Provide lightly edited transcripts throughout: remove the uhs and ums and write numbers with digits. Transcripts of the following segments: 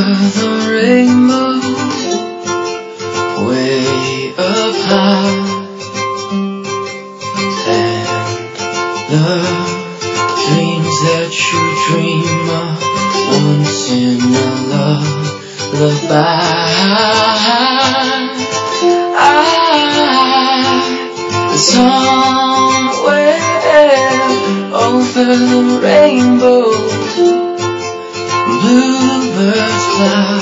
the rainbow, way up high, and the dreams that you dream are once in a lullaby. Somewhere over the rainbow, bluebirds fly,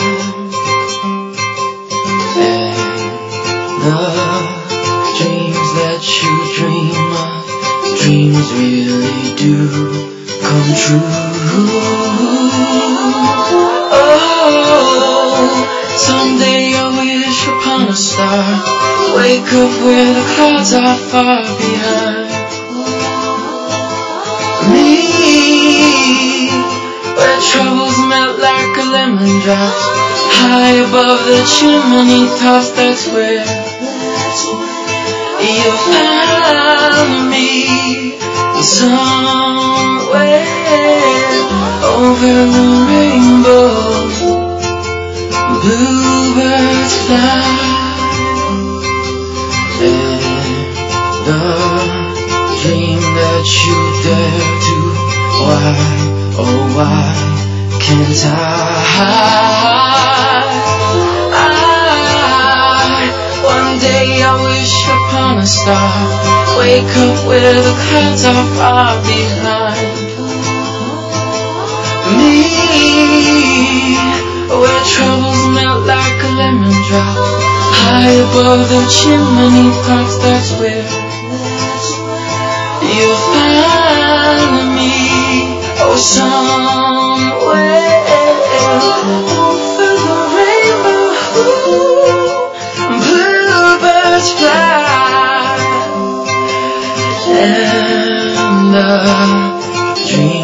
and the dreams that you dream of, dreams really do come true. Oh, someday I wish upon a star, wake up where the clouds are far behind me, where troubles melt like a lemon drop, high above the chimney tops. That's where you'll find me, somewhere over the rainbow, bluebirds fly. The dream that you dare to, why, oh why can't I? One day I wish upon a star, wake up where the clouds are far behind me, where troubles melt like a lemon drop, high above the chimney tops. That's where you'll find me, oh somewhere over the rainbow, bluebirds fly, and the dream